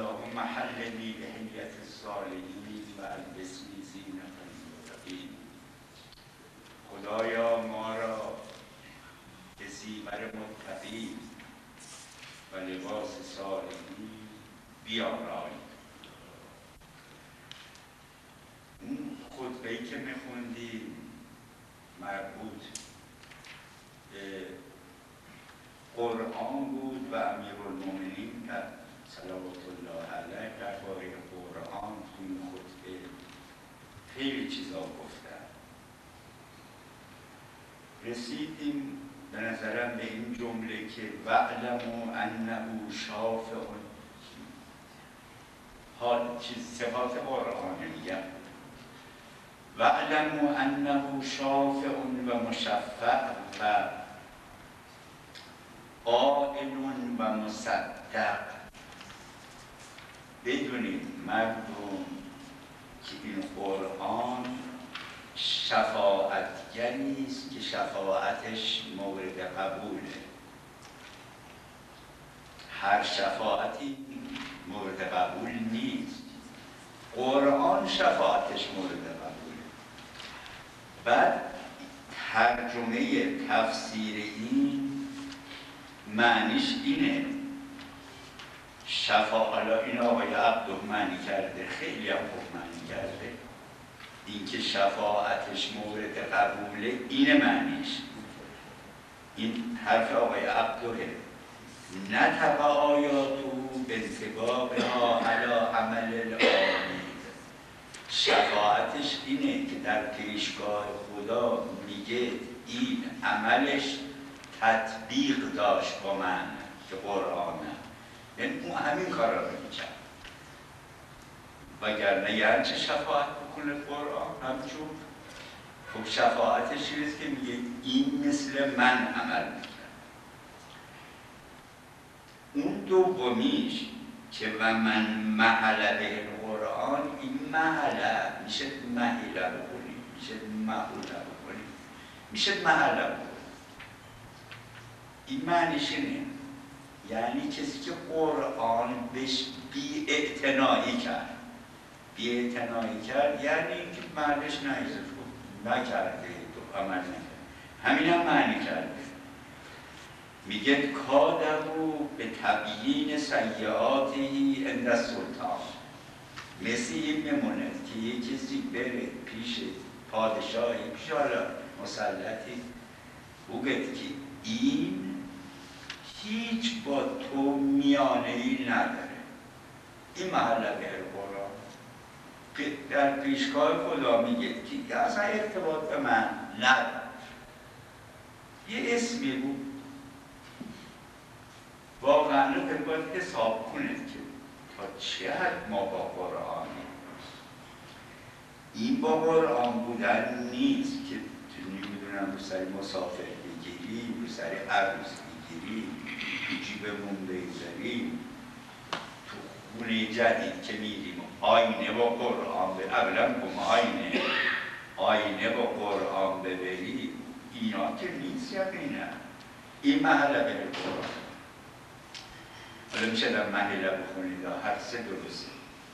اللهم حللی بحلیت الصالحین و البسنی زینة المتقین. خدایا ما را به زیور متقین و لباس صالحین بیارای. اون خطبه‌ای که میخوندیم مربوط به قرآن بود و امیرالمومنین صلوات الله علیه درباره قرآن توی این خطبه خیلی چیزا گفتن. رسیدیم به نظرم به این جمله که وَاعْلَمُوا أَنَّهُ شافع حال صفات قرآن میگم وَاعْلَمُوا أَنَّهُ شافع و مشفع و قائل و مصدق. بدونید مردم که این قرآن شفاعتگری است که شفاعتش مورد قبوله. هر شفاعتی مورد قبول نیست، قرآن شفاعتش مورد قبوله. بعد ترجمه تفسیر این معنیش اینه حالا این آقای عبدو معنی کرده، خیلی هم خوب معنی کرده، این که شفاعتش مورد قبوله اینه معنیش. این حرف آقای عبدوه. نطق آیاتو بانطباقها علی عمل العالمین. شفاعتش اینه که در پیشگاه خدا میگه این عملش تطبیق داشت با من که قرآنه، یعنی اون همین کار رو میکرد. وگرنه یعنی چه شفاعت بکنه قرآن همچون خب شفاعتش چیزی که میگه این مثل من عمل میکرد. اون دومیش که و من محله به قرآن، این محله میشه محله بکنیم، میشه محله بکنیم، میشه محله بکنیم. این معنیش اینه یعنی کسی که قرآن بهش بی‌اعتنایی کرد. بی‌اعتنایی کرد یعنی اینکه محلش نکرده، تو عمل نکرد. همین هم معنی کرده. میگه کادمو به تبیین سیئاتی عند السلطان. مثل این میمونه که یه کسی بره پیش پادشاهی، پیش حالا مسلطی، بگه که این هیچ با تو میانه‌ای نداره، این محله به قرآن که در پیشگاه خدا میگه که اصلا ارتباط به من نداره. یه اسمی بود واقعا رو باید حساب کنید که تا چه حد ما با قرآنیم. این با قرآن بودن نیست که نمیدونم رو سری مسافر بگیری، رو سری عروس بگیری، تو جیبمون بگذاریم، تو خونه جدید که میریم آینه با قرآن اولا کم آینه با قرآن ببری، اینا که نیست یقینا. این محله به قرآن. حالا میشه در محله بخونید هر سه درسته.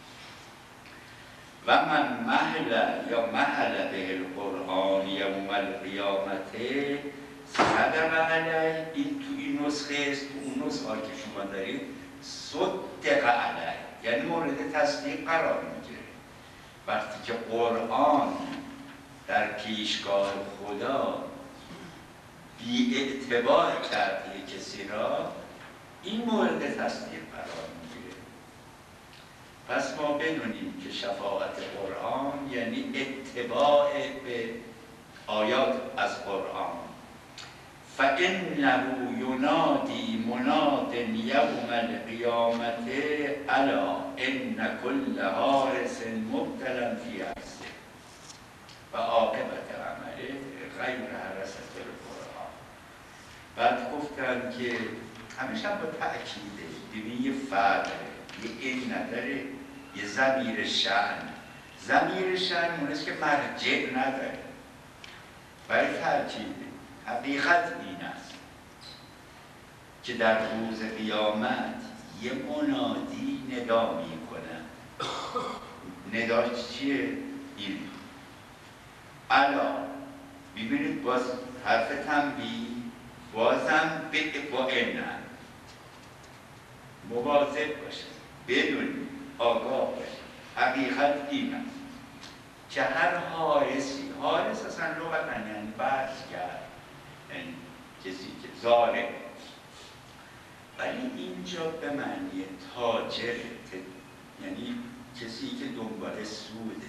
و من محله یا محله به القرآن یوم القیامت صدق علیه. این تو این نسخه است، تو اون نسخه که شما دارید صدق علیه یعنی مورد تصدیق قرار میگیره. وقتی که قرآن در پیشگاه خدا بی اعتبار کرده کسی را، این مورد تصدیق قرار میگیره. پس ما بدونیم که شفاعت قرآن یعنی اتباع به آیات از قرآن. فَإِنَّهُ يُنَادِي مُنَادٍ يَوْمَ الْقِيَامَةِ أَلَا إِنَّ كُلَّ حَارِسٍ مُبْتَلًى فِي عَرْسِهِ و عاقبت عمله غیر حرست القرآن. بعد گفتن که همیشه با تأکیده، ببین یه فرق داره، یه این نداره، یه ضمیر شأن. ضمیر شأن اونست که مرجع نداره، برای تأکیده. حقیقت این است که در روز قیامت یه منادی ندا میکنه. ندا چیه؟ این الا. ببینید باز حرف تنبیه بازم با انن مواظب باشه، بدونید، آگاه باشه. حقیقت این است که هر حارسی، حارس اصلا لغتن یعنی بازگر، یعنی کسی که ظالم، ولی اینجا به معنی تاجر، یعنی کسی که دنبال سوده.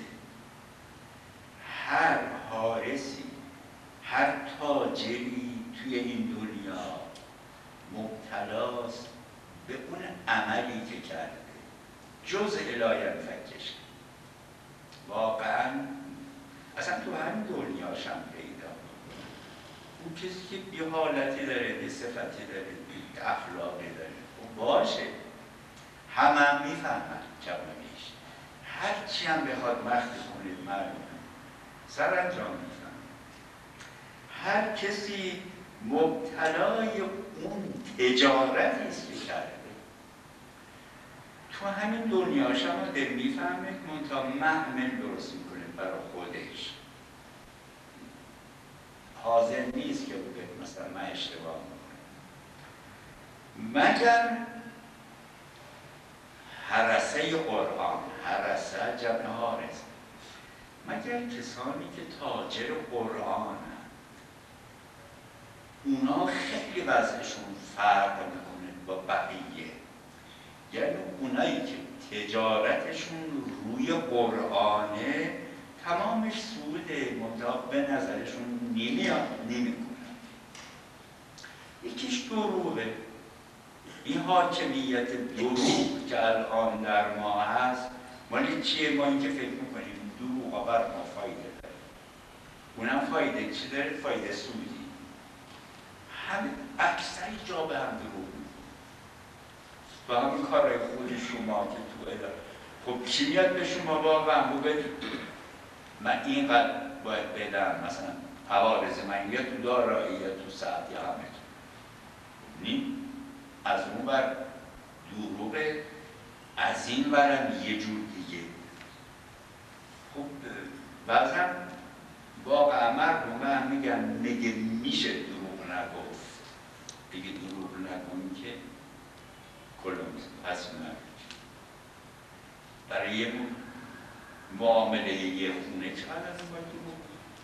هر حارسی، هر تاجری توی این دنیا مبتلاست به اون عملی که کرده، جز الهی فکش. واقعا اصلا تو همین دنیاش هم پیدا. اون کسی که یه حالتی داره، یه صفتی داره، یه اخلاقی داره، اون باشه، همه میفهمن جوانیش، هرچی هم بخواد مخفی کنید معلومه سرانجام میفهمن. هر کسی مبتلای اون تجارتی است که کرده، تو همین دنیاش هم دل میفهمه، منتها محمل درست میکنه برای خودش، حاضر نیست که بگه مثلا من اشتباه میکنم. مگر هرسه قرآن، هرسه جمع حارس، مگر کسانی که تاجر قرآن هست، اونا خیلی وضعشون فرق میکنه با بقیه. یعنی اونایی که تجارتشون روی قرآنه تمامش سوده، منتها به نظرشون نمیاد، نمیکنن. یکیش دروغه. این حاکمیت دروغ که الان در ما هست مالی چیه؟ ما این که فکر میکنیم دروغ بر ما فایده داره، اونم فایده چی داره؟ فایده سودی. همین اکثری جا به هم دروغ و همین کارهای خود شما که تو ادا. خب کی میاد به شما واقعا بگید من اینقدر باید بدم، مثلا عوارض من یا تو دارایی یا تو ساعت یا همه نیم از اون بر دروغه، از این برم یه جور دیگه. خب بعضا واقعا مردم هم میگن مگه میشه دروغ نگفت؟ دیگه دروغ نگون که کلوم پس برای یه معامله یه خونه چقدر از اون باید دروغ.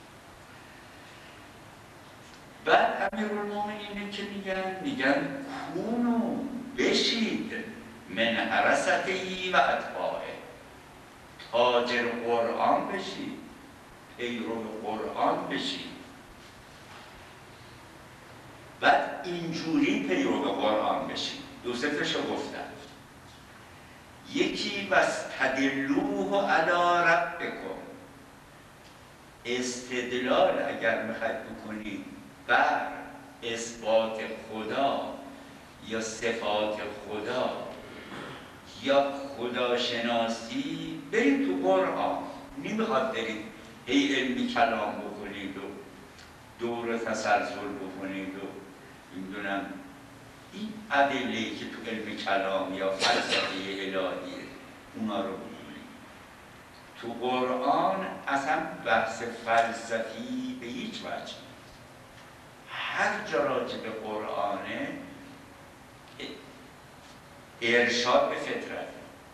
بعد امیرالمومنینه که میگن کونو بشید من حرسته و اتباعه، تاجر قرآن بشید، پیرو قرآن بشید. بعد اینجوری پیرو قرآن بشید. دو ستاشو گفتن. یکی واستدلوه علی ربکم، استدلال اگر میخواید بکنید بر اثبات خدا یا صفات خدا یا خداشناسی، برید تو قرآن. نمیخواد برید هی علمی کلام بکنید و دور تسلسل بکنید و میدونم این ادله‌ای که تو علم کلام یا فلسفه الهیه اونا رو بکنید. تو قرآن اصلا بحث فلسفی به هیچ وجه. هر جا راجع به قرآنه ارشاد به فطرت.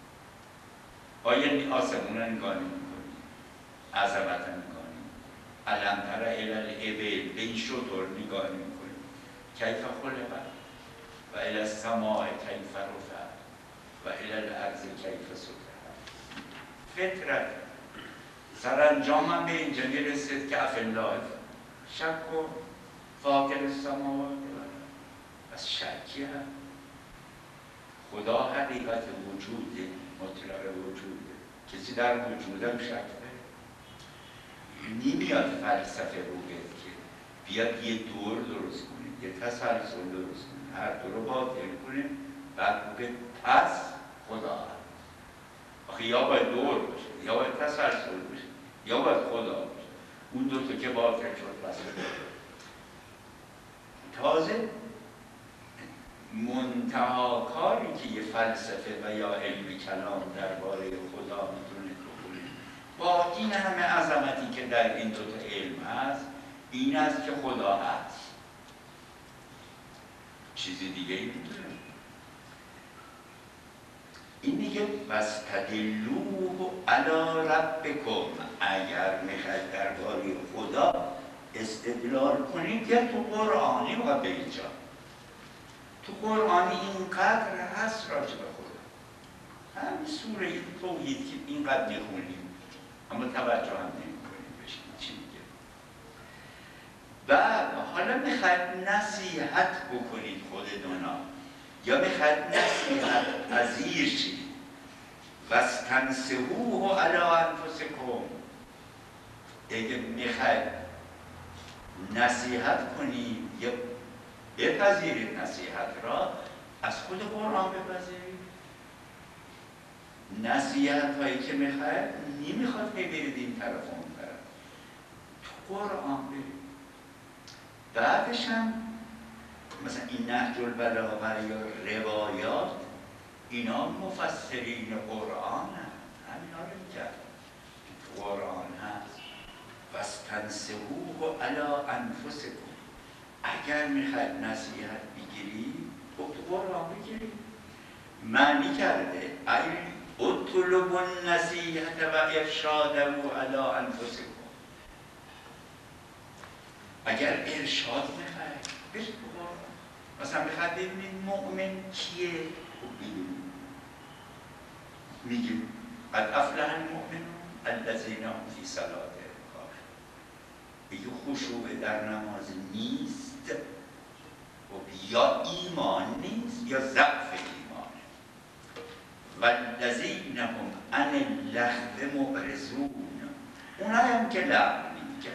آیا آسمون رو نگاه نمی‌کنی؟ عظمت رو نگاه نمی‌کنی؟ علم تر الی الابل، به این شطور نگاه نمی‌کنی؟ کیف خلقت و الی السماء کیف رفعت و الی الارض کیف سطحت. فطرت. سرانجام هم به اینجا میرسید که افالله شک و فاطر السماوات از شکی هم خدا حقیقت وجوده، مطلق وجوده. کسی در وجودم شک داره؟ نمیاد فلسفه رو بگه که بیاد یه دور درست کنید، یه تسلسل درست کنید، هر دو رو باطل کنید، بعد بگه پس خدا هست. آخه یا باید دور باشه، یا باید تسلسل باشه، یا باید خدا باشه. اون دوتا که باطل شد بس. تازه منتها کاری که یه فلسفه و یا علم کلام درباره خدا میتونه بکنه با این همه عظمتی که در این دوتا علم هست، این است که خدا هست، چیزی دیگه ای میتونه. این میگه واستدلوه علی ربکم، اگر میخواید درباره خدا استدلال کنید یا تو قرآنی و به اینجا تو قرآنی اینقدر هست راجع به خدا، همین سوره توحید که اینقدر میخونیم اما توجه هم نمیکنیم بهش چی میگه. بعد حالا میخواید نصیحت بکنید خودتونا یا میخواید نصیحت پذیر شید، واستنصحوه علی انفسکم، اگه میخواید نصیحت کنید یا بپذیرید نصیحت را، از خود قرآن بپذیرید. نصیحت هایی که میخواید نمیخواد ببرید این طرف و اون طرف، تو قرآن برید. بعدش هم مثلا این نهج البلاغه یا روایات، اینا مفسرین قرآن هم همینا رو میگن تو قرآن هست واستنصحوه علی انفسکم، اگر میخواید نصیحت بگیرید تو قرآن بگیرید. معنی کرده ای اطلبوا النصیحة و ارشاده علی انفسکم، اگر ارشاد میخواید برید تو قرآن. مثلا میخواید ببینید مؤمن کیه، میگیم قد افلح المؤمنون الذین هم فی صلاتهم خاشعون. میگه خشوع در نماز نیست و یا ایمان نیست یا ضعف ایمان. والذین هم عن اللغو معرضون، اونایی هم که لغو میگن.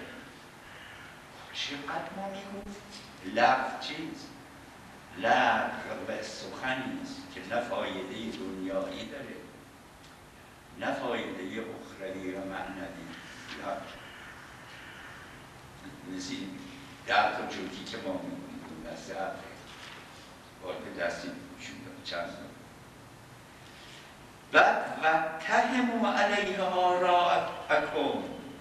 چقدر ما میگفت لغو چیز؟ لغو سخنی است که نه فایده دنیایی داره نه فایده اخروی و معنوی. مثل در تا جوکی که ما میگویم دست عفره وارد دستی چند بعد واتهموا علیها راءکم،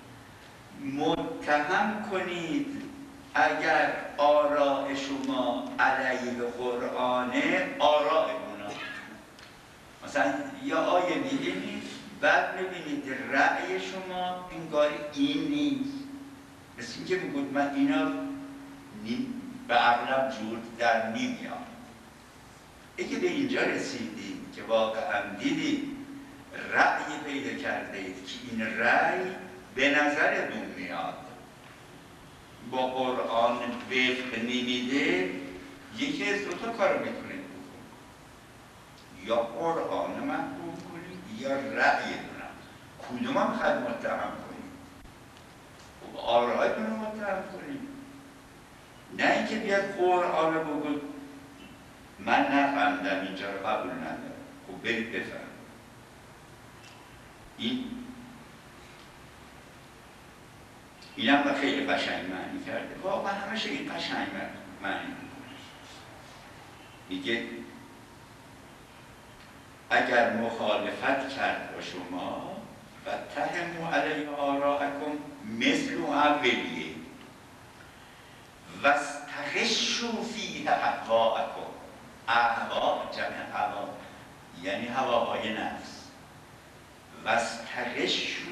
متهم کنید اگر آراء شما علیه قرآنه آراء اونا. مثلا یا آیه می‌بینید بعد می‌بینید رأی شما انگاری این نیست، مثل اینکه میگوید من اینا به عقلم جور در نمیاد. اگه به اینجا رسیدید که واقعا دیدید رأی پیدا کردید که این رأی به نظرتون میاد با قرآن وفق نمیده، یکی از دو تا کارو میتونید بکنید، یا قرآن محکوم کنید یا رأیتونم. کدوم هم خواهد متهم کنید؟ خب آرایتون رو متهم کنید، نه اینکه بیاد قرآن رو بگید من نفهمدم اینجا رو قبول ندارم. خب برید بفهم. این هم خیلی قشنگ معنی کرده، واقعا همشه این قشنگ معنی میکنه. میگه اگر مخالفت کرد با شما و تهموا علیه آراءکم مثل اولیه واستغشوا فیه اهواءکم. اهوا جمع هوا یعنی هواهای نفس. واستغشوا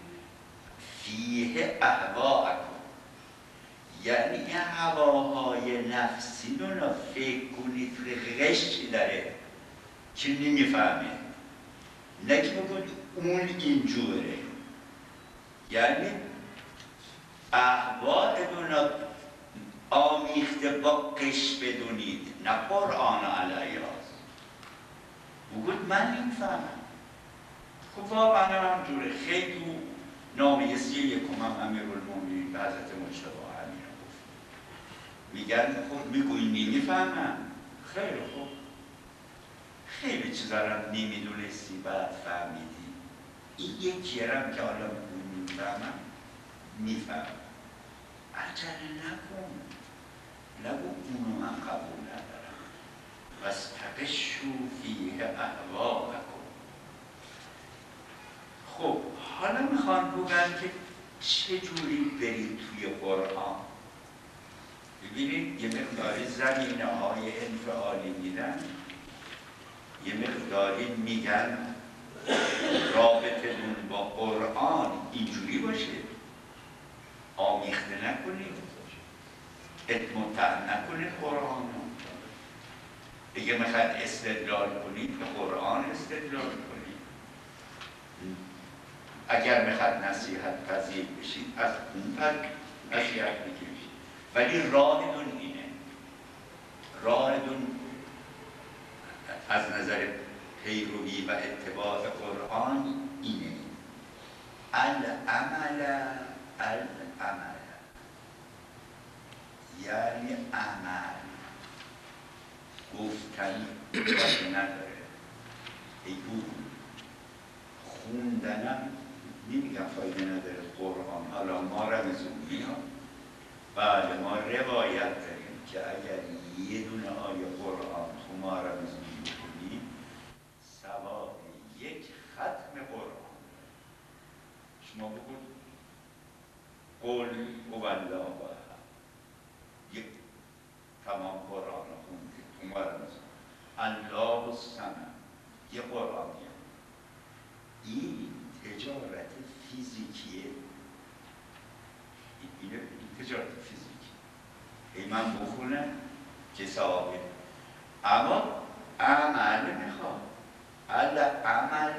فیه اهواءکم یعنی این هواهای نفسی رو فکر کنید غشی داره که نمیفهمه، نه که بگید اون اینجوره. یعنی اهواءتون آمیخته با قش بدونید، نه قرآن علیه هست. بگید من نمیفهمم. خب واقعا همجوره. خیلی نامه 31 امیرالمومنین به حضرت مجتبی همین رو گفت. میگن خب میگویی نمیفهمم. خیلی خوب، خیلی چیزا رو نمیدونستی بعد فهمیدی. این یکیه رو که حالا میفهمم میفهم. عجله نکن، نگو اونو من قبول ندارم. فشو فیه اهواءکم. خب حالا میخوان بگن که چجوری برید توی قرآن. ببینید یه مقداری زمینه های انفعالی میدن، یه مقداری میگن رابطتون با قرآن اینجوری باشه، آمیخته نکنید، متهم نکنید قرآن رو. اگه میخواید استدلال کنید به قرآن استدلال کنید، اگر میخواید نصیحت پذیر بشید از اون پر نصیحت بگیرید، ولی راهتون اینه، راهتون از نظر پیروی و اتباع قرآن اینه. العمل یعنی عمل. گفتن فایده نداره، بگو خوندنم نمیگم فایده نداره. قرآن حالا ما رمزونی ها، بله ما روایت داریم که اگر یه دونه آیه قرآن تو ما رمزونی بکنیم ثواب یک ختم قرآن. شما بگو قل هو الله احد، یک تمام قرآن رو خوندید تو ما رمزونی. الله الصمد، یه قرآن دیگه. این تجارت فیزیکیه، این تجارت فیزیکی. ای من بخونم که ثوابه، اما عمل میخواد. العمل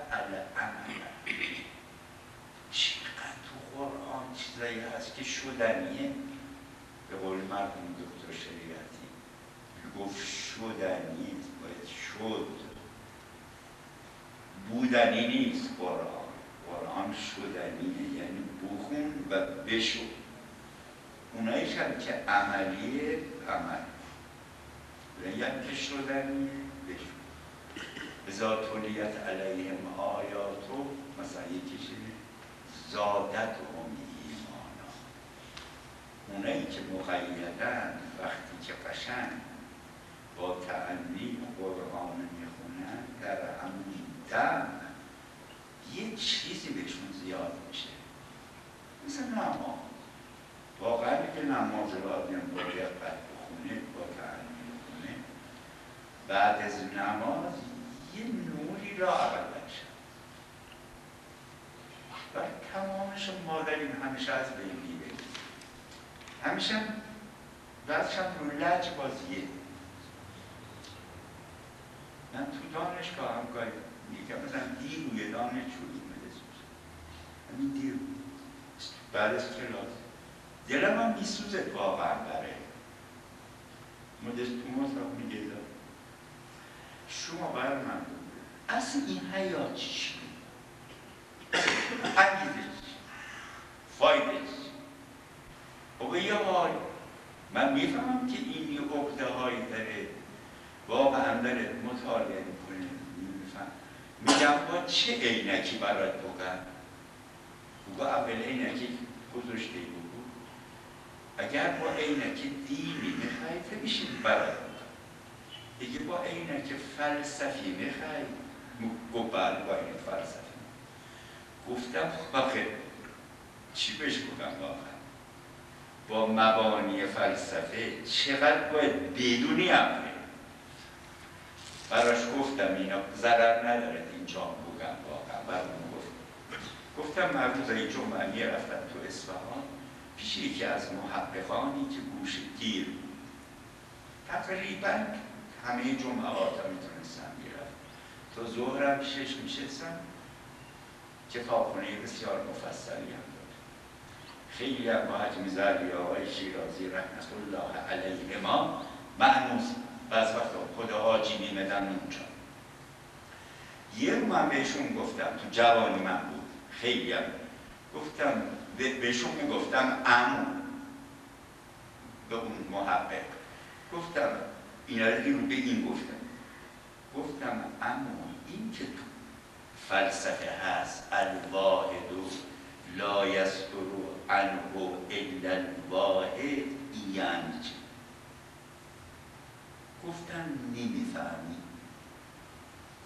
چقدر تو قرآن چیزایی هست که شدنیه. به قول مرحوم دکتر شریعتی گفت شدنیه، باید شد، بودنی نیست. قرآن شدنیه، یعنی بخون و بشو. اوناییش هم که عملیه، عمل یعنی که شدنیه، بشو. بذا تولیت علیهم آیاتو، مثلا یکیش زادت هم ایمانا. اونایی که مقیدن وقتی که قشنگ با تأنی قرآن میخونن در همون دم یه چیزی بهشون زیاد میشه. مثل نماز، واقعا که نماز رو آدم با دقت بخونه، با تأنی بخونه، بعد از نماز یه نوری را اول شد و تمامش ما داریم همیشه از بین میبریم. همیشه بعضش هم رو لج بازیه. من تو دانشگاه هم گاهی میگم مثلا دیر روی دانشجو اومده، همین دیر بعد از کلاس دلم هم میسوزه واقعا برای مدرس تو مصرف میگه شما بر من بود اصلا این حیات چی؟ انگیزش فایدش و یه حال من میفهمم که این یه عقده هایی داره، واقعا داره مطالعه میکنه. میگم با چه عینکی برات بگم؟ بگو اول عینکی گذاشته بگو. اگر با عینک دینی میخوای میشید برات بگم. دیگه با عینک فلسفی میخوای گو بله با این فلسفی. گفتم آخه چی بهش بگم واقعا؟ با مبانی فلسفه چقدر باید بدونی امره. براش گفتم اینا ضرر نداره این جام بگم واقعا. برمون گفتم من روزای جمعه میرفتم تو اصفهان پیش یکی از محققانی که گوش گیر تقریبا همه جمعات هم میتونستم میرفت تا ظهرم پیشش میشستم. کتابخونه بسیار مفصلی هم داره، خیلی هم با حجم زربی آقای شیرازی رحمت الله علیه ما معنوس و از وقت خود حاجی میمدن اونجا. یه رو من بهشون گفتم، تو جوانی من بود، خیلی هم گفتم بهشون میگفتم عمو به اون محقق، گفتم اینا رو به این گفتم عمو این که تو فلسفه هست الواحد لا یصدر عنه الا الواحد، یعنی چی؟ گفتن نمیفهمی.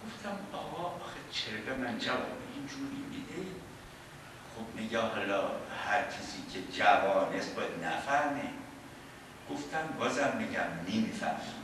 گفتم آقا آخه چرا به من جواب اینجوری میده؟ خب میگه حالا هر کسی که جوان است باید نفهمه. گفتم بازم میگم نمیفهمم.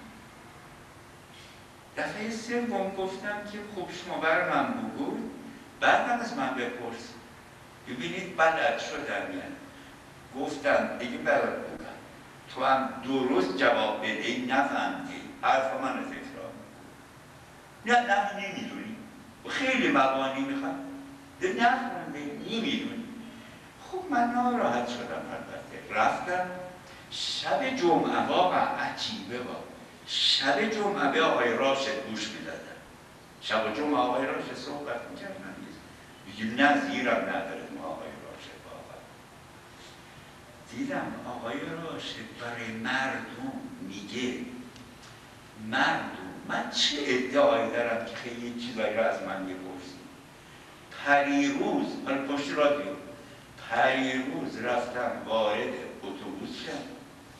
دفعه سوم گفتم که خب شما برای من بگو، بعدم از من بپرس. ببینید بلد شدم. یعنی گفتم دیگه برات بگم تو هم درست جواب بده، نفهمدی حرف من رو تکرار نه نمیدونی، خیلی مبانی میخوام نفهمده نمیدونی. خب من ناراحت شدم. البته رفتم شب جمعه، واقعا عجیبه شب جمعه به آقای راشد گوش میدادم. شب جمعه آقای راشد صحبت میکردن، میگه نظیرم نداره ما آقای راشد. واقعا دیدم آقای راشد برای مردم میگه مردم من چه ادعایی دارم که خیلی چیزایی را از من میپرسید. پریروز حالا پشت رادیو پریروز رفتم وارد اتوبوس شدم،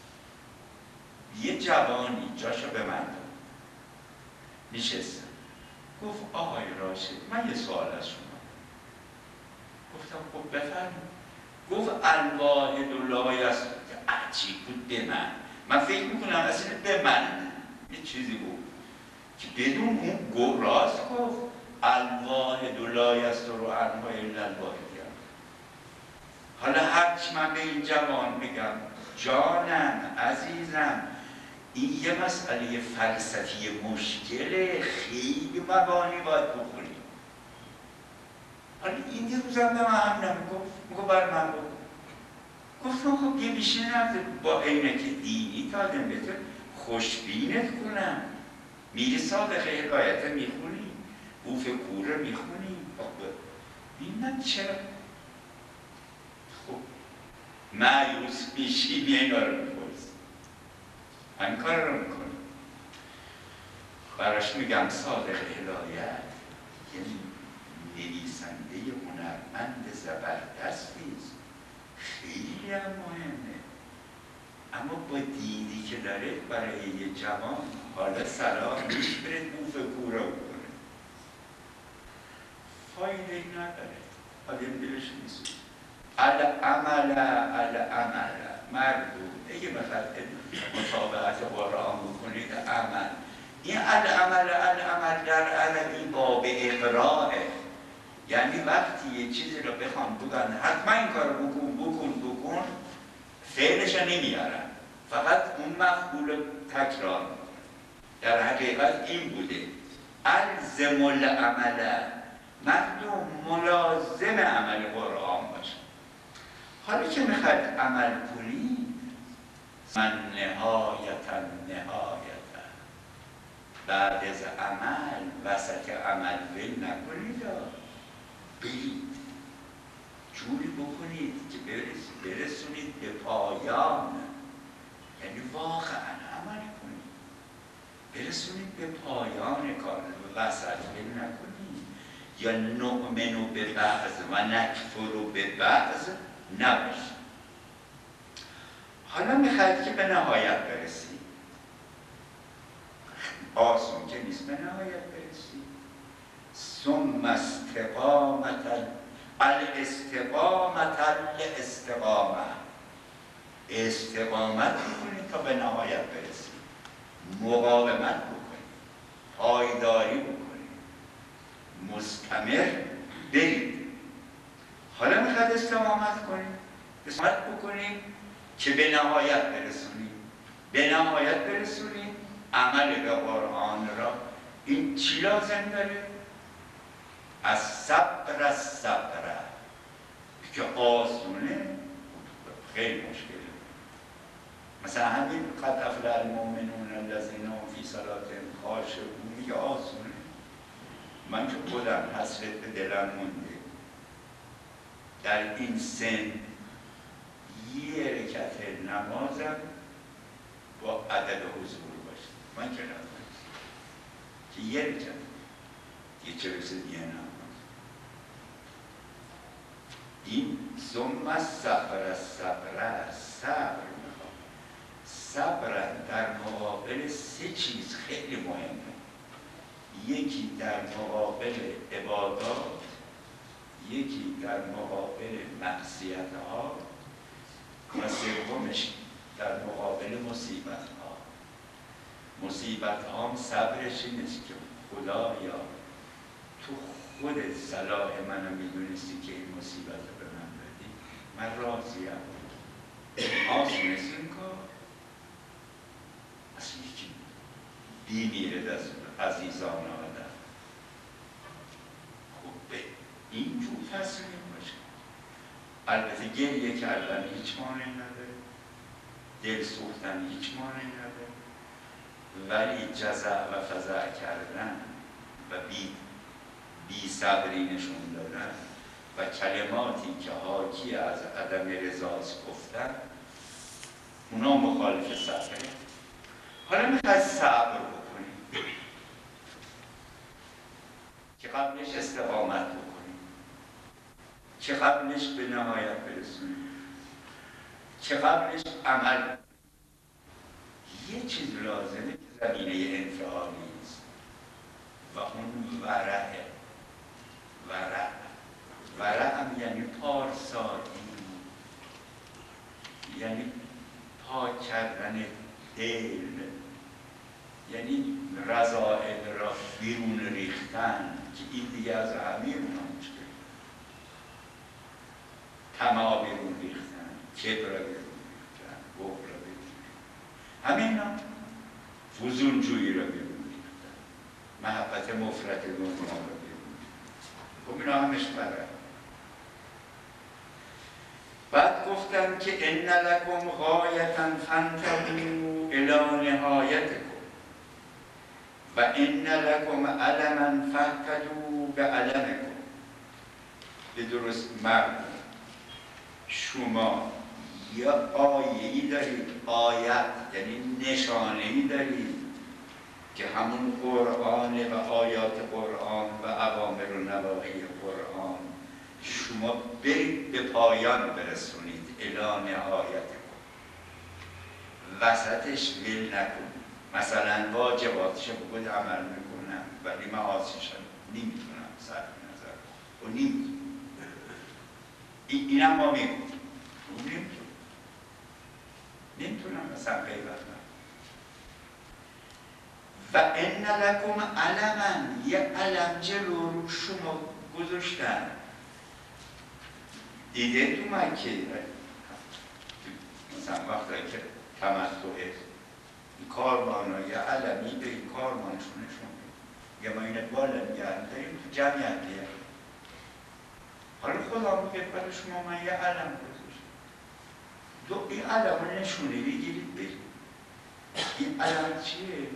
یه جوانی جاشو به من داد، نشستم. گفت آقای راشد من یه سوال از شما. گفتم خب بفرمایید. گفت الواحد لایست. عجیب بود به من فکر میکنم اصلا به من یه چیزی بود که بدون اون گفت راست گفت الواحد لایست رو انها الا الواحد. حالا هرچی من به این جوان بگم جانم عزیزم این یه مسئله فلسفی مشکله، خیلی مبانی باید بخونیم. حالا این روزم به من هم نمیگفت، میگو بر من بگو. گفتم خب یه بیشه نفته با عینک دینی تا بهتر خوشبینت کنم. میری صادقه حکایت میخونی، بوف کوره میخونی. این من چرا خب مایوس میشی اینا رو میپرسی، من کار رو میکنم. براش میگم صادق هدایت یعنی نویسنده هنرمند زبردستیست، خیلی هم مهمه. اما با دیدی که داره برای یه جوان حالا سلام میش بره بوف کوره بکنه، فایده نداره. حالا دلش نیست. العمل مردم اگه مثلا مطابقت قرآن بکنید عمل، این العمل در عربی باب اقراره. یعنی وقتی یه چیزی رو بخوام بگن حتما این کار بکن فعلش رو نمیارن، فقط اون مفعول تکرار میکنن. در حقیقت این بوده الزم العمل، مردم ملازم عمل قرآن باشه. حالا که میخواید عمل کنید من نهایتا بعد از عمل وسط عمل ول نکنید، برید جوری بکنید که برسونید به پایان. یعنی واقعا عمل کنید برسونید به پایان کار، وسط ول نکنید. یا نؤمن به بعض و نکفر به بعض نباشه. حالا میخواید که به نهایت برسید، آسون که نیست به نهایت برسید. ثم استقامت استقامت میکنید تا به نهایت برسید، مقاومت بکنید، پایداری بکنید، مستمر برید. حالا میخواد استقامت کنید، استقامت بکنید که به نهایت برسونید. به نهایت برسونید عمل به قرآن را. این چی لازم داره؟ از صبر که آسونه خیلی مشکله. مثلا همین قد افلح المؤمنون الذین هم فی صلاتهم خاشعون میگه آسونه. من که خودم حسرت به دلم مونده در این سن یه رکعت نمازم با عدد حضور باشه. من که نمازم که یه رکعت یه چه رسید یه نماز. این ثم صبر صبر میخواد. صبر در مقابل سه چیز خیلی مهمه. یکی در مقابل عبادات، یکی در مقابل معصیت‌ها و سومش در مقابل مصیبت‌ها. مصیبت‌ها هم صبرش این است که خدایا تو خودت صلاح منو میدونستی که این مصیبت رو به من بدی، من راضیم. آسون است این کار؟ اصلا هیچی بیمیرد از عزیزان آدم. خب به اینجور تسلیم باشه. البته گریه کردن هیچ مانعی نداره، دل سوختن هیچ مانعی نداره، ولی جزع و فزع کردن و بی صبری نشون دادن و کلماتی که حاکی از عدم رضاست گفتن، اونا مخالف صبره. حالا میخواد صبر بکنیم که قبلش استقامت بکنیم، که قبلش به نهایت برسونیم، که قبلش عمل. یه چیز لازمه که زمینه انفعالی است و اون ورعه. ورع هم یعنی پارسایی، یعنی پاک کردن دل، یعنی رذائل را بیرون ریختن که این دیگه از همه اونا مشکل. طمع بیرون ریختن، کبر را بیرون ریختن، بخل را بیرون ریختن، همینا فضولجویی را بیرون ریختن، محبت مفرط دنیا را بیرون ریختن. خب اینا همش برد. بعد گفتن که ان لکم غایتا فانتهوا الی نهایتکم و ان لکم علما فاهتدوا بعلمکم. به درست مرد شما یا آیه‌ای دارید، آیت یعنی نشانه‌ای دارید که همون قرآن و آیات قرآن و اوامر و نواهی قرآن شما برید به پایان برسونید، الی نهایتکم. وسطش ول نکنید. مثلا واجباتش بگید عمل میکنم ولی معاصیش نمیتونم صرف نظر و نمیتونم. اینم ما میگویم نمیتونم مثلا غیبت و ان لکم علما، یه علم جلو شما گذاشتن. دیده تو مکه مثلا وقتی که تمتعه کارمانا یه علمی به این کارمانشون نشون میگه ما اینه بالا نگرم داریم تو جمعیت دیگه. حالا خدا میگه برای شما من یه علم گذاشتم، دو این علم رو نشونه بگیرید برید. این علم چیه؟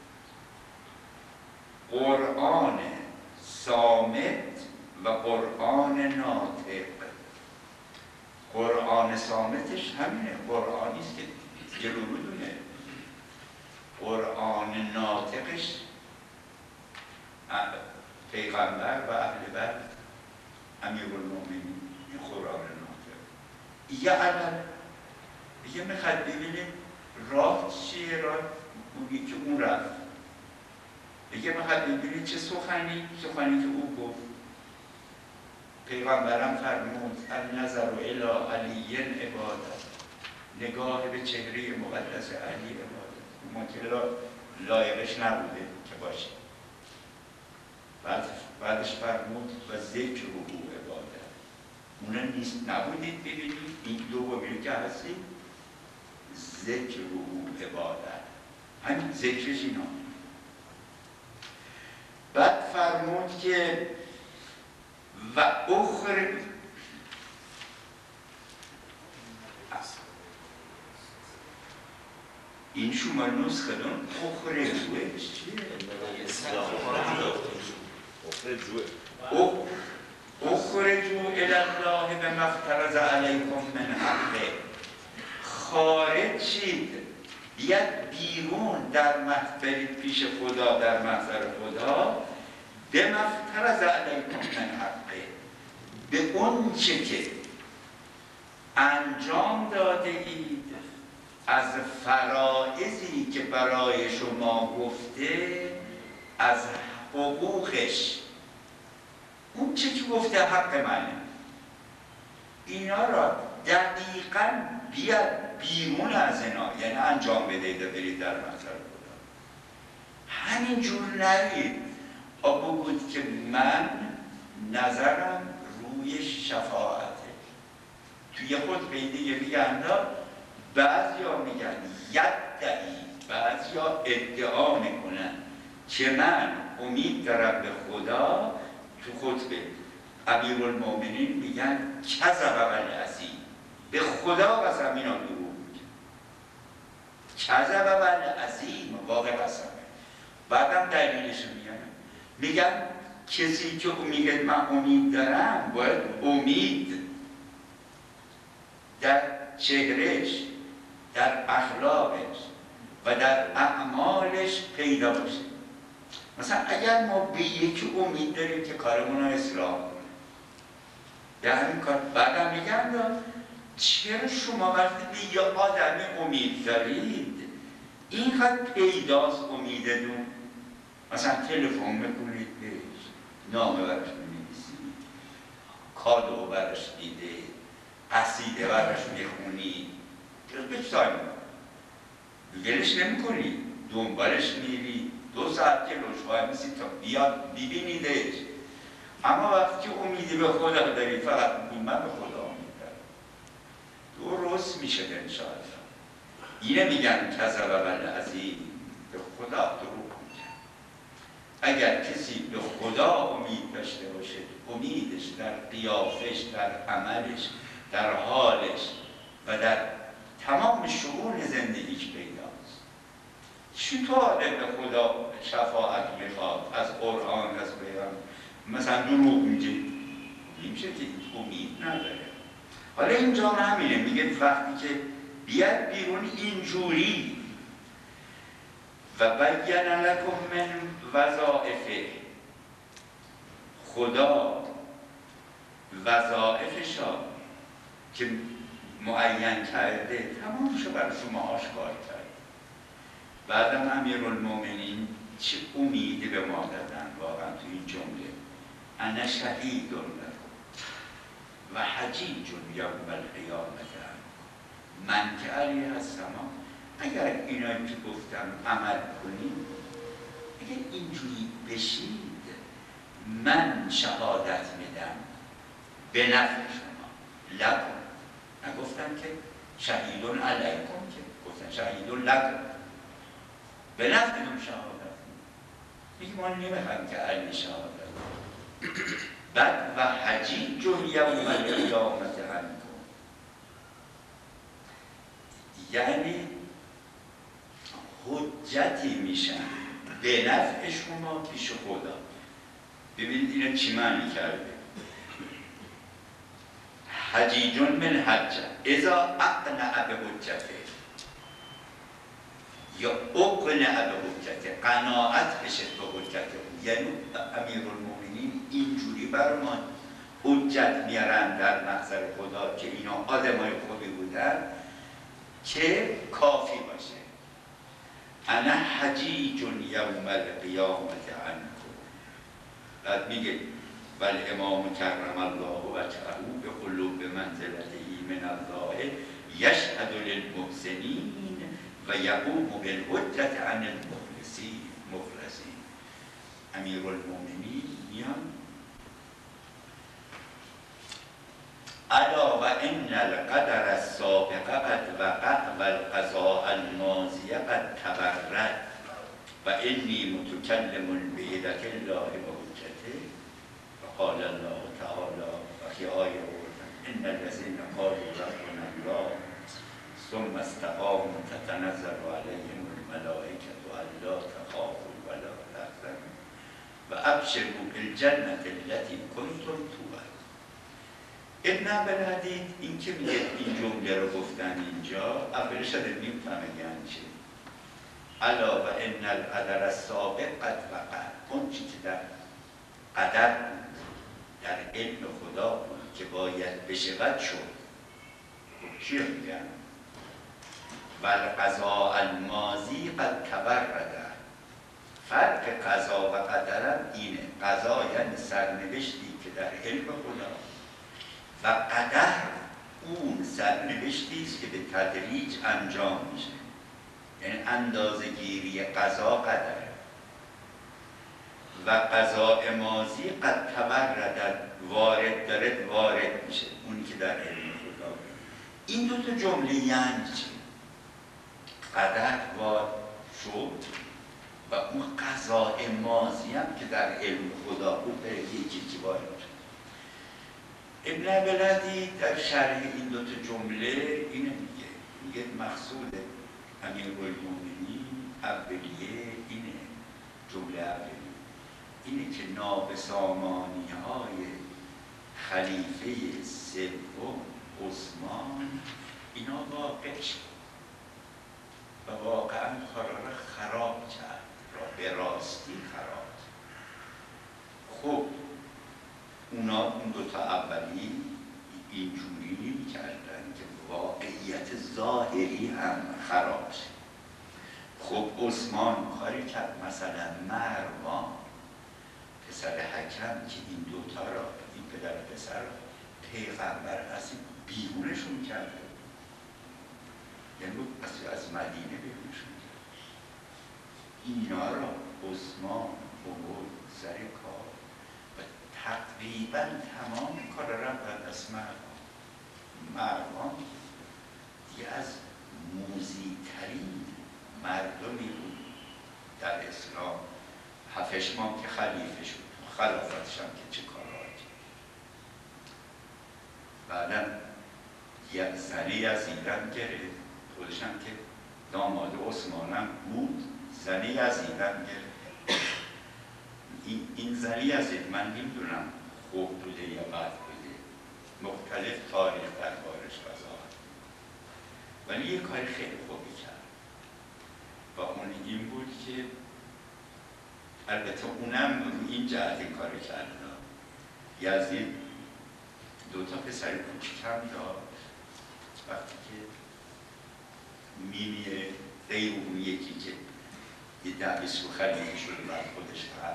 قرآن صامت و قرآن ناطق. قرآن صامتش همینه، قرآنیست که جلو بدونه. قرآن ناطقش پیغمبر و اهل بیت امیرالمومنین. این قرآن ناطق یه علم دیگه میخواد ببینه راه چیه، راه بودی که اون رفت. دیگه میخواد ببینه چه سخنی که او گفت. پیغمبرم فرمود النظر الی علی عبادت، نگاه به چهره مقدس علی عبادت. ما که لایقش نبوده که باشه. بعدش فرمود و ذکر او عبادت. اونا نیست نبودید ببینید این دومی که هستی ذکر او عبادت. همین ذکرش اینا. بعد فرمود که و اخر این شما نسخه دون اخرجوه چیه؟ اخرجو الالله به مفترض علیکم من حقه. خارج شید، بیاد بیرون در برید پیش خدا، در محضر خدا، به مفترض علیکم من حقه، به اون چه که انجام داده اید از فرائضی که برای شما گفته، از حقوقش، اون چه که گفته حق منه، اینا را دقیقاً بیاد بیرون از اینا، یعنی انجام بدهید و برید در محضر خدا. همینجور نرید بگوید که من نظرم روی شفاعته. توی خود دیگه میگن بعضیا میگن یدعی، بعضیا ادعا میکنن که من امید دارم به خدا. تو خطبه امیرالمومنین میگن کذب العظیم، به خدا قسم اینا دروغ میگن، کذب العظیم، واقع قسمه. بعدم دلیلش میگن کسی که میگه من امید دارم باید امید در چهرهش، در اخلاقش و در اعمالش پیدا باشه. مثلا اگر ما به یکی امید داریم که کارمون رو اصلاح کنه، به همین کار، بعدم میگن چرا شما وقتی به یه آدمی امید دارید اینقدر پیداست امیدتون، مثلا تلفن میکنید بهش، نامه برش می‌نویسید، کادو برش میده، قصیده برش میخونید، به سایم گلش نمیکنید، دنبالش میرید، 2 ساعت جلوش وای میسید تا بیاد ببینیدش. اما وقتی که امیدی به خدا دارید، فقط میگید من به خدا امید دارم، درست میشه انشاءالله. اینه میگن کذب العظیم، به خدا دروغ میگن. اگر کسی به خدا امید داشته باشه، امیدش در قیافش، در عملش، در حالش و در تمام شؤون زندگیش پیداست. چطور آدم به خدا شفاعت میخواد از قرآن، از پیغمبر، مثلا دروغ میگه؟ نمیشه که امید نداره. حالا اینجا همینه، میگه وقتی که بیاد بیرون اینجوری و بین لکم من وظائفه، خدا وظائفشا که معین کرده تمامشو برای شما آشکار کرد. بعدم امیرالمومنین چه امیدی به ما دادن واقعا تو این جمله، انا شهید لکم و حجیج یوم القیامة، من که علیه السلام. اگر اینا که گفتم عمل کنیم، اگر اینجوری بشید، من شهادت میدم به نفع شما، لکم، نگفتن که شهیدون علیکم، که گفتن شهیدون لکم، به نفعتون شهادت میگه ما نمیخوایم که علی شهادت. بعد و حجیج یوم القیامة عنکم، یعنی حجتی میشن به نفع شما پیش خدا. ببینید اینو چی معنی کرده؟ حجیجون من حجه اذا اقنع به حجته، یا اقنع به حجته، قناعت بشه به حجته. یعنی امیرالمومنین اینجوری بر ما حجت میارن در محضر خدا که اینا آدمای خوبی بودن که کافی باشه. انا حجیج یوم القیامة عنکم. بعد میگه والامام کرم الله وجهه بقلوب منزلته من الله یشهد للمحسنین و یقوم بالحجة عن المفلسین. امیرالمومنین میان الا و ان القدر السابق قد وقع و القضاء الماضی قد تبرد و انی متکلم بیدک الله و حجته. و قال الله تعالی و که آیه بردن ان الذین قالوا ربنا الله ثم استقاموا تتنزل علیهم الملائکة الا تخافوا ولا تحزنوا و ابشروا بالجنة التي کنتم توعدون. ابن عبدالحدید این که میگه این جمله رو گفتن اینجا، اولش شده میفهمه یعنی چه. الا و ان القدر السابق قد وقع، اون چی که در قدر بود، در علم خدا بود که باید بشود شد. خب چی رو میگن؟ و القضاء الماضی قد تبرد، فرق قضا و قدرم اینه. قضا یعنی سرنوشتی که در علم خدا و قدر اون سرنوشتی است که به تدریج انجام میشه. یعنی اندازه‌گیری قضا قدره و قضاء ماضی قد تورد وارد میشه، اونی که در علم خدا. این دو تا جمله یعنی چی؟ قدر وارد شد و اون قضاء ماضی هم که در علم خدا بود به یکی وارد شد. ابن بلدی در شرح این دو تا جمله اینه میگه مقصود امیرالمومنین اولیه اینه، جمله اولیه اینه که نابسامانی‌های خلیفه سوم عثمان اینا واقع شد و واقعا کارا را خراب کرد، را به راستی خراب کرد. خب اونا اون دوتا اولی اینجوری نمی کردن که واقعیت ظاهری هم خراب شد. خب عثمان کاری کرد، مثلا مروان پسر حکم که این دوتا را، این پدر پسر را پیغمبر اصلی بیرونشون کرده، یعنی از مدینه بیرونشون کرده. اینا را عثمان بود سر کار و تقریبا تمام کار را بعد از مروان دیگه از موذی‌ترین مردمی بود در اسلام. 7 ماه که خلیفه شد، خلافتش هم که چه کارهایی کرد. بعدم یک زنی از ایران گرفت، خودش هم که داماد عثمان هم بود، زنی از ایران گرفت. این زنی از این من نمیدونم خوب بوده یا بد بوده، مختلف تاریخ دربارش وضاحت، ولی یه کار خیلی خوبی کرد و اون این بود که البته اونم این جهت این کار کرد. یزید دوتا پسر کوچیک هم داد، وقتی که میمیره غیر اون یکی که یه دبیس و خلیفه شده بعد خودش فرد،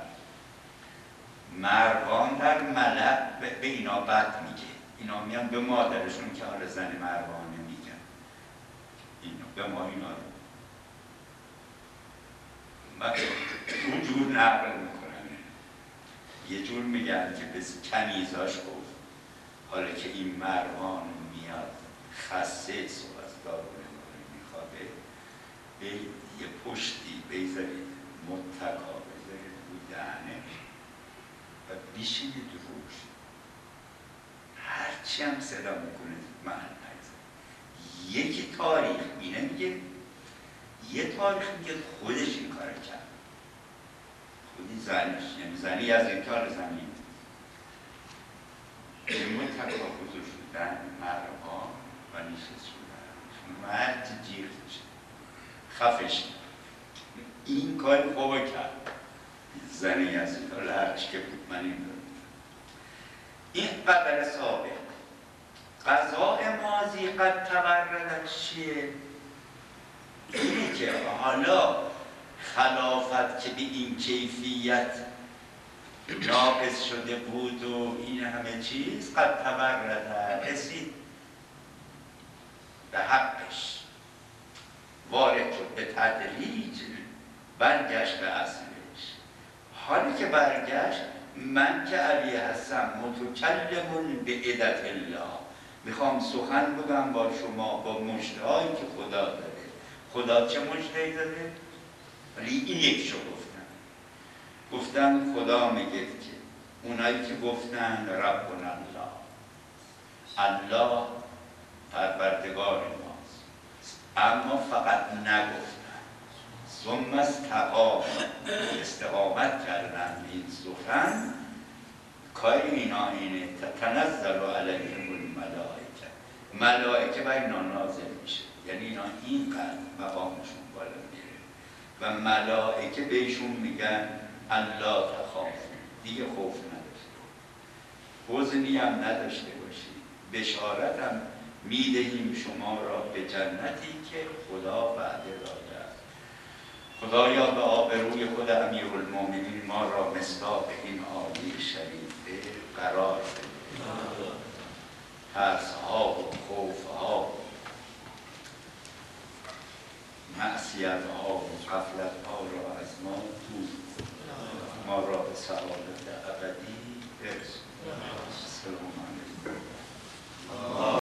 مروان در ملأ به اینا بد میگه. اینا میان به مادرشون که حالا زن مروانه میگن، اینا به ما اینا رو اون جور نقل میکنن، یه جور میگن که به کنیزاش گفت حالا که این مروان میاد خسته و از دارالمومنین میخوابه، به یه پشتی بذارید متکا بذارید رو دهنش و بیشینید روش، هرچی هم صدا میکنه محل نگذارید. یکی تاریخ اینه میگه، یه تاریخ میگه خودش این کار کرد، خودی زنش، یعنی زنی از این کار زنی امون تکا بزرگ شدن مروان و نشست شدن مرد جیغ شد خفش. این کار خوبه کرد زنی از این کار، هرچی که بود من این دارم. این قدر سابق. قضاء ماضی قد تورد چیه؟ اینه که حالا خلافت که به این کیفیت ناقص شده بود و این همه چیز قد تورد رسید به حقش، وارد شد به تدریج، برگشت به اصلش. حالی که برگشت، من که علی هستم متکلم به عدت الله، میخوام سخن بگم با شما با مژده‌هایی که خدا داره. خدا چه مژده‌ای داره؟ ولی این یکشو گفتن خدا میگه که اونایی که گفتن ربنا الله، الله پروردگار ماست، اما فقط نگفتن، ثم استقاموا، استقامت کردن این سخن، کار اینا اینه تتنزل علیهم الملائکه، ملائکه بر اینا نازل میشه، یعنی اینا اینقدر مقامشون بالا میره و ملائکه بهشون میگن الله تخافوا، دیگه خوف نداشته، حزنی هم نداشته باشید، بشارت هم میدهیم شما را به جنتی که خدا وعده داده است. خدایا به آبروی خود امیرالمومنین ما را مصداق این عالی شریفه قرار بده. ترس‌ها و خوف‌ها و معصیت‌ها و غفلت‌ها را از ما دور کن. ما را به سعادت ابدی برسون. السلام علیکم.